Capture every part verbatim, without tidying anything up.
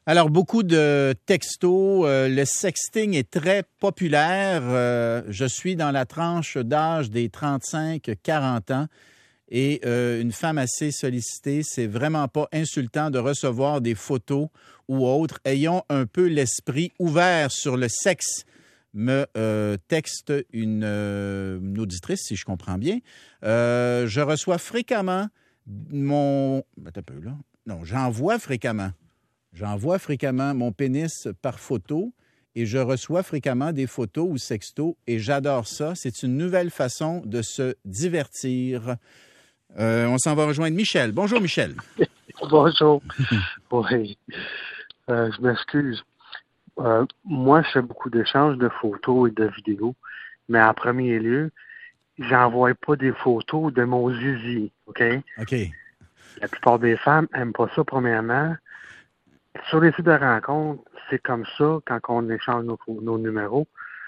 Alors, beaucoup de textos. Euh, le sexting est très populaire. Euh, je suis dans la tranche d'âge des trente-cinq à quarante ans et euh, une femme assez sollicitée. C'est vraiment pas insultant de recevoir des photos ou autres. Ayons un peu l'esprit ouvert sur le sexe, me euh, texte une, euh, une auditrice, si je comprends bien. Euh, je reçois fréquemment mon... Attends un peu, là. Non, j'envoie fréquemment. J'envoie fréquemment mon pénis par photo et je reçois fréquemment des photos ou sextos et j'adore ça. C'est une nouvelle façon de se divertir. Euh, on s'en va rejoindre Michel. Bonjour, Michel. Bonjour. Oui, euh, je m'excuse. Euh, moi, je fais beaucoup d'échanges de photos et de vidéos, mais en premier lieu, j'envoie pas des photos de mon zizi, OK? OK. La plupart des femmes n'aiment pas ça, premièrement. Sur les sites de rencontres, c'est comme ça, quand on échange nos, nos numéros.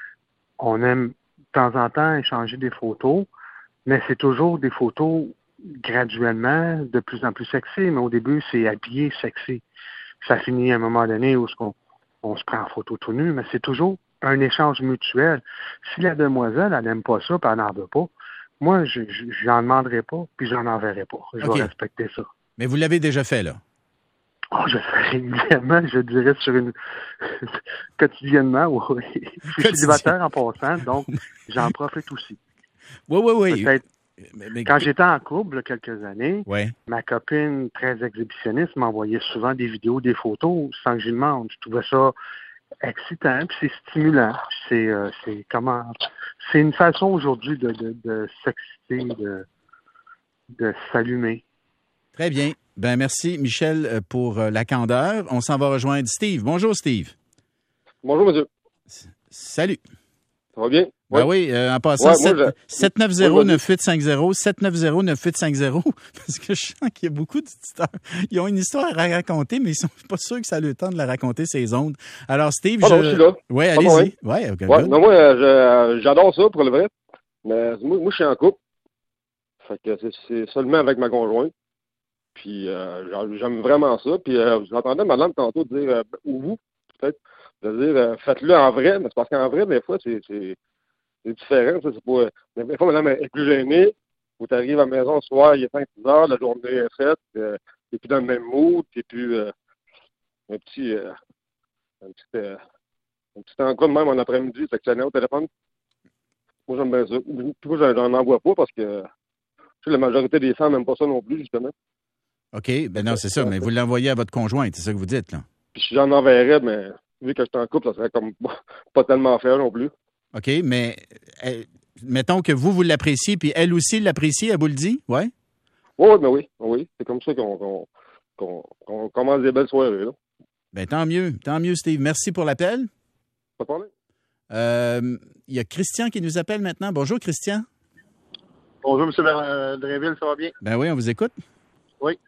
On aime, de temps en temps, échanger des photos, mais c'est toujours des photos graduellement de plus en plus sexy, mais au début, c'est habillé sexy. Ça finit à un moment donné où on, on se prend en photo tout nu, mais c'est toujours un échange mutuel. Si la demoiselle, elle n'aime pas ça, puis elle n'en veut pas, moi, je n'en demanderai pas, puis j'en enverrai pas. Je OK. vais respecter ça. Mais vous l'avez déjà fait, là? Oh, je fais régulièrement, je dirais sur une quotidiennement, oui. Je suis célibataire en passant, donc j'en profite aussi. Oui, oui, oui. Peut-être, mais, mais... quand j'étais en couple, il y a quelques années, ouais. ma copine, très exhibitionniste, m'envoyait souvent des vidéos, des photos, sans que je lui demande. Je trouvais ça excitant, puis c'est stimulant. Puis c'est, euh, c'est comment... C'est une façon aujourd'hui de, de, de s'exciter, de, de s'allumer. Très bien. Ben merci, Michel, pour la candeur. On s'en va rejoindre Steve. Bonjour, Steve. Bonjour, monsieur. S- Salut. Ça va bien? Ben oui, oui euh, en passant, ouais, sept neuf zéro neuf huit cinq zéro, sept neuf zéro neuf huit cinq zéro, parce que je sens qu'il y a beaucoup d'auditeurs. Ils ont une histoire à raconter, mais ils sont pas sûrs que ça a le temps de la raconter, ces ondes. Alors, Steve, ah je... non, je suis là. Oui, ah allez-y. bon, oui. Ouais, okay, ouais, mais moi, je, j'adore ça, pour le vrai. Mais moi, moi je suis en couple. Fait que c'est, c'est seulement avec ma conjointe. Puis euh, j'aime vraiment ça. Puis euh, j'entendais madame tantôt dire, euh, ou vous, peut-être, de dire, euh, faites-le en vrai. Mais c'est parce qu'en vrai, des fois, c'est, c'est, c'est différent. Ça, c'est pas, mais des fois, madame est plus gênée. Vous arrivez à la maison le soir, il est cinq six heures, la journée est faite. Euh, t'es plus dans le même mood. T'es plus euh, un petit... Euh, un petit... Euh, un petit encas de même en après-midi, sectionné au téléphone. Moi, j'aime bien ça. Moi, j'en envoie pas parce que tu sais, la majorité des femmes n'aiment pas ça non plus, justement. OK. Ben non, c'est ça. Mais vous l'envoyez à votre conjointe, c'est ça que vous dites, là. Puis si j'en enverrais, mais vu que je suis en couple, ça serait comme pas tellement faire non plus. OK, mais euh, mettons que vous, vous l'appréciez, puis elle aussi l'apprécie, elle vous le dit, ouais? Oui, mais oui, oui. C'est comme ça qu'on, qu'on, qu'on, qu'on commence des belles soirées, là. Ben tant mieux, tant mieux, Steve. Merci pour l'appel. Pas de problème. Euh, il y a Christian qui nous appelle maintenant. Bonjour, Christian. Bonjour, M. Drainville, ça va bien? Ben oui, on vous écoute. Oui.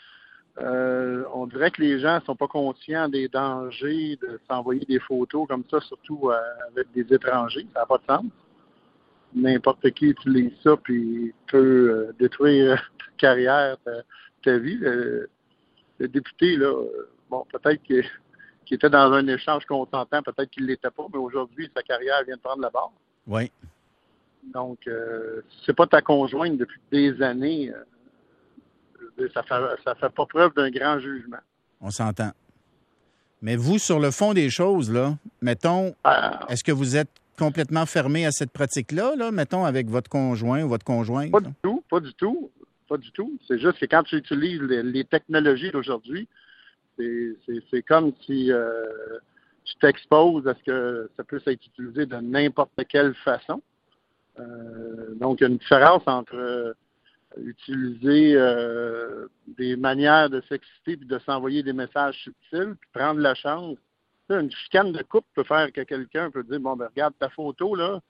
Euh, on dirait que les gens ne sont pas conscients des dangers de s'envoyer des photos comme ça, surtout euh, avec des étrangers. Ça n'a pas de sens. N'importe qui utilise ça puis peut euh, détruire ta carrière, ta, ta vie. Le, le député, là, bon, peut-être que qui était dans un échange consentant, peut-être qu'il ne l'était pas, mais aujourd'hui, sa carrière vient de prendre la barre. Oui. Donc, euh, si c'est pas ta conjointe depuis des années, euh, ça fait, ça fait pas preuve d'un grand jugement. On s'entend. Mais vous, sur le fond des choses, là, mettons, Ah, est-ce que vous êtes complètement fermé à cette pratique-là, là, mettons, avec votre conjoint ou votre conjointe? pas là? du tout, pas du tout, pas du tout. C'est juste que quand tu utilises les, les technologies d'aujourd'hui, c'est, c'est, c'est comme si euh, tu t'exposes à ce que ça puisse être utilisé de n'importe quelle façon. Euh, donc, il y a une différence entre euh, utiliser euh, des manières de s'exciter puis de s'envoyer des messages subtils puis prendre la chance. Tu sais, une chicane de couple peut faire que quelqu'un peut dire, bon, ben regarde ta photo, là,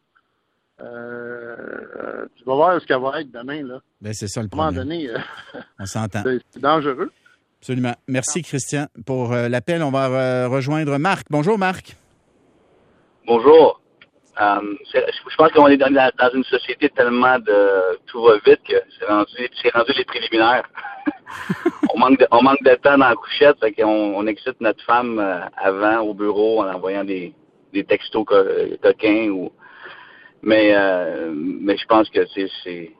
euh, tu vas voir ce qu'elle va être demain, là. Ben, c'est ça le À un moment problème. donné, euh, On s'entend. c'est, c'est dangereux. Absolument. Merci, Christian, pour euh, l'appel. On va euh, rejoindre Marc. Bonjour, Marc. Bonjour. Um, je pense qu'on est dans, dans une société tellement de tout va vite que c'est rendu, c'est rendu les préliminaires. on, manque de, on manque de temps dans la couchette, fait qu'on on excite notre femme euh, avant au bureau en envoyant des, des textos co- coquins. Ou... Mais, euh, mais je pense que c'est, c'est...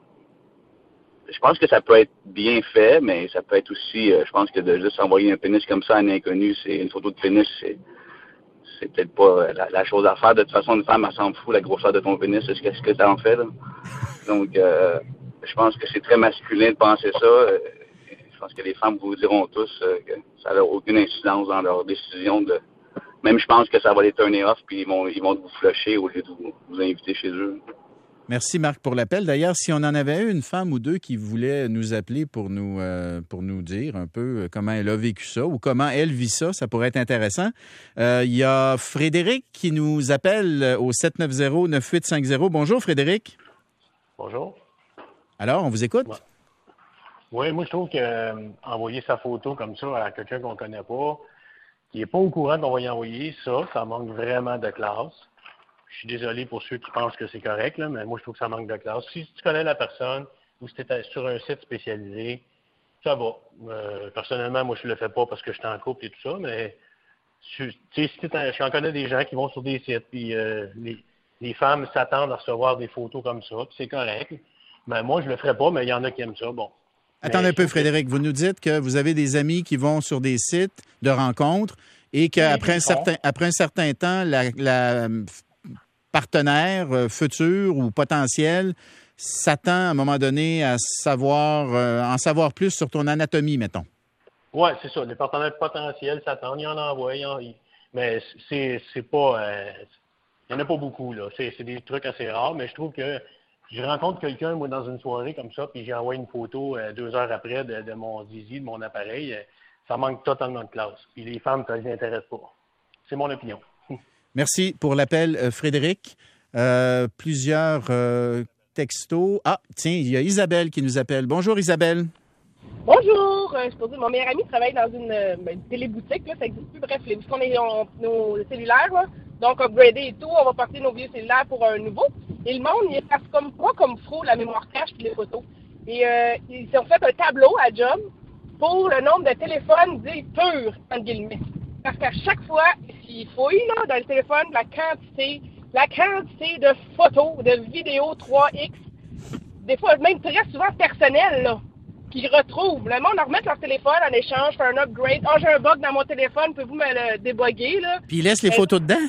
Je pense que ça peut être bien fait, mais ça peut être aussi, euh, je pense que de juste envoyer un pénis comme ça à un inconnu, c'est une photo de pénis, c'est, c'est peut-être pas la, la chose à faire. De toute façon, une femme, elle s'en fout la grosseur de ton pénis, c'est ce que, ce que t'en fais, là. Donc, euh, je pense que c'est très masculin de penser ça. Euh, je pense que les femmes vous diront tous euh, que ça n'a aucune incidence dans leur décision de... Même je pense que ça va les turner off, puis ils vont, ils vont vous flusher au lieu de vous, vous inviter chez eux. Merci, Marc, pour l'appel. D'ailleurs, si on en avait une femme ou deux qui voulait nous appeler pour nous, euh, pour nous dire un peu comment elle a vécu ça ou comment elle vit ça, ça pourrait être intéressant. Euh, il y a Frédéric qui nous appelle au sept neuf zéro neuf huit cinq zéro. Bonjour, Frédéric. Bonjour. Alors, on vous écoute? Ouais. Oui, moi, je trouve que euh, envoyer sa photo comme ça à quelqu'un qu'on ne connaît pas, qui n'est pas au courant qu'on va y envoyer, ça, ça manque vraiment de classe. Je suis désolé pour ceux qui pensent que c'est correct, là, mais moi, je trouve que ça manque de classe. Si tu connais la personne ou si tu es sur un site spécialisé, ça va. Euh, personnellement, moi, je ne le fais pas parce que je suis en couple et tout ça, mais tu sais, si j'en connais des gens qui vont sur des sites, puis euh, les, les femmes s'attendent à recevoir des photos comme ça, puis c'est correct. Mais moi, je le ferais pas, mais il y en a qui aiment ça. Bon. Attendez un peu, Frédéric. Vous nous dites que vous avez des amis qui vont sur des sites de rencontres et qu'après un certain, après un certain temps, la... la partenaire euh, futur ou potentiel s'attend à un moment donné à savoir euh, en savoir plus sur ton anatomie, mettons. Oui, c'est ça. Les partenaires potentiels s'attendent, ils en envoient, ils en... mais c'est, c'est pas... Euh... Il n'y en a pas beaucoup, là. C'est, c'est des trucs assez rares, mais je trouve que je rencontre quelqu'un, moi, dans une soirée comme ça, puis j'envoie une photo euh, deux heures après de, de mon zizi, de mon appareil. Euh, ça manque totalement de classe. Puis les femmes, ça ne les intéresse pas. C'est mon opinion. Merci pour l'appel, euh, Frédéric. Euh, plusieurs euh, textos. Ah, tiens, il y a Isabelle qui nous appelle. Bonjour, Isabelle. Bonjour. Euh, je peux dire, mon meilleur ami travaille dans une, euh, une téléboutique. Là, ça n'existe plus. Bref, les, puisqu'on est on, nos cellulaires, là, donc upgradés et tout, on va porter nos vieux cellulaires pour un nouveau. Et le monde, il passe comme pas comme faux la mémoire cache et les photos. Et euh, ils ont fait un tableau à job pour le nombre de téléphones dits purs, entre guillemets. Parce qu'à chaque fois, s'ils fouillent là, dans le téléphone, la quantité, la quantité de photos, de vidéos trois X, des fois même très souvent personnelles, là, qu'ils retrouvent. Le monde leur remet leur téléphone en échange, fait un upgrade. Ah, oh, j'ai un bug dans mon téléphone, pouvez-vous me le déboguer, là? Puis ils laissent les photos dedans?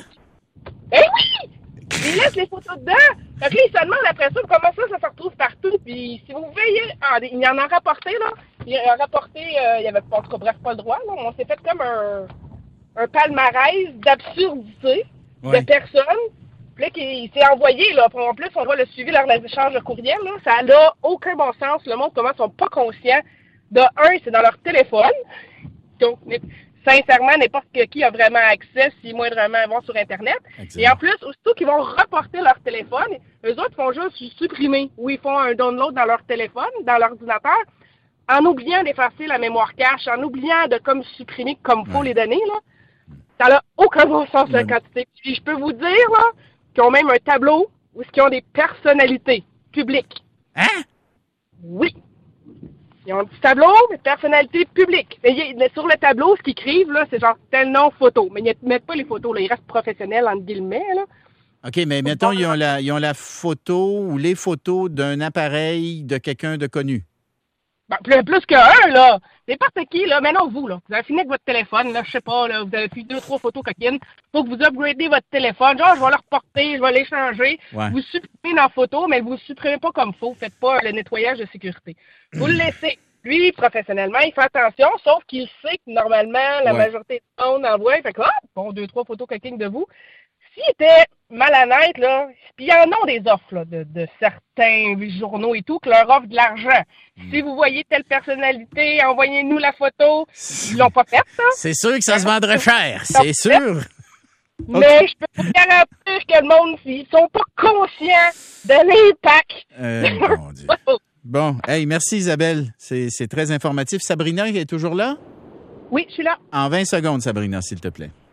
Eh oui! Ils laissent les photos dedans! Fait que là, ils se demandent après ça comment ça, ça se retrouve partout. Puis si vous veillez, ah, il y en a rapporté, là. Il a rapporté, euh, il y avait pas, en tout cas, bref, pas le droit, là. On s'est fait comme un... un palmarès d'absurdité ouais. de personnes. Puis là, qui s'est envoyé, là. En plus, on voit le suivi lors des échanges de courriel, là. Ça n'a aucun bon sens. Le monde, comment ils sont pas conscients. De un, c'est dans leur téléphone. Donc, sincèrement, n'importe qui a vraiment accès, si moindrement vont sur Internet. Exactement. Et en plus, aussitôt qu'ils vont reporter leur téléphone, eux autres font juste supprimer ou ils font un download dans leur téléphone, dans l'ordinateur, en oubliant d'effacer la mémoire cache, en oubliant de comme supprimer comme faut ouais. les données, là. Ça n'a aucun bon sens, la quantité. Puis je peux vous dire, là, qu'ils ont même un tableau où ils ont des personnalités publiques. Hein? Oui. Ils ont un petit tableau de personnalités publiques. Mais sur le tableau, ce qu'ils écrivent, là, c'est genre tel nom photo. Mais ils ne mettent pas les photos, là. Ils restent professionnels, entre guillemets, là. OK, mais mettons, ils ont la, ils ont la photo ou les photos d'un appareil de quelqu'un de connu. Ben, plus, plus qu'un, là. N'importe qui, là. Mais non, vous, là. Vous avez fini avec votre téléphone, là. Je sais pas, là. Vous avez fait deux, trois photos coquines. Faut que vous upgradez votre téléphone. Genre, je vais le reporter, je vais l'échanger. Ouais. Vous supprimez dans la photo, mais vous ne supprimez pas comme faut. Faites pas le nettoyage de sécurité. Vous le laissez. Lui, professionnellement, il fait attention, sauf qu'il sait que normalement, la ouais. majorité du monde envoie. Fait que, ah, bon, deux, trois photos coquines de vous. S'il était malhonnête, là, puis il y en a des offres là, de, de certains journaux et tout, qui leur offrent de l'argent. Mmh. Si vous voyez telle personnalité, envoyez-nous la photo. Ils l'ont pas faite, ça. C'est sûr que ça se vendrait cher, c'est sûr. Mais okay. Je peux vous garantir que le monde, ils sont pas conscients de l'impact. Euh, bon, Dieu. Bon, hey, merci Isabelle. C'est, c'est très informatif. Sabrina est toujours là? Oui, je suis là. En vingt secondes, Sabrina, s'il te plaît. Euh, ben,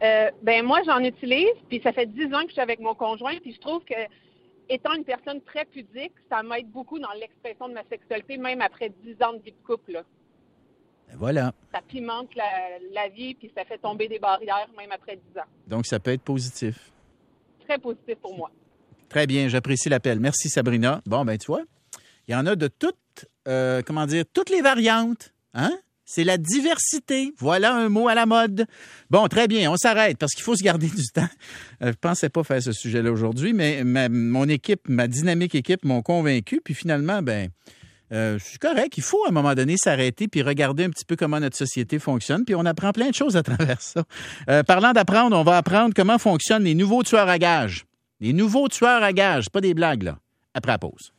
Ben moi, j'en utilise, puis ça fait dix ans que je suis avec mon conjoint, puis je trouve que, étant une personne très pudique, ça m'aide beaucoup dans l'expression de ma sexualité, même après dix ans de vie de couple, là. Et voilà. Ça pimente la, la vie, puis ça fait tomber des barrières, même après dix ans. Donc, ça peut être positif. Très positif pour moi. Très bien, j'apprécie l'appel. Merci, Sabrina. Bon, ben tu vois, il y en a de toutes, euh, comment dire, toutes les variantes, hein? C'est la diversité. Voilà un mot à la mode. Bon, très bien, on s'arrête parce qu'il faut se garder du temps. Euh, je ne pensais pas faire ce sujet-là aujourd'hui, mais ma, mon équipe, ma dynamique équipe m'ont convaincu. Puis finalement, ben, euh, c'est correct. Il faut à un moment donné s'arrêter puis regarder un petit peu comment notre société fonctionne. Puis on apprend plein de choses à travers ça. Euh, parlant d'apprendre, on va apprendre comment fonctionnent les nouveaux tueurs à gages. Les nouveaux tueurs à gages, pas des blagues, là. Après la pause.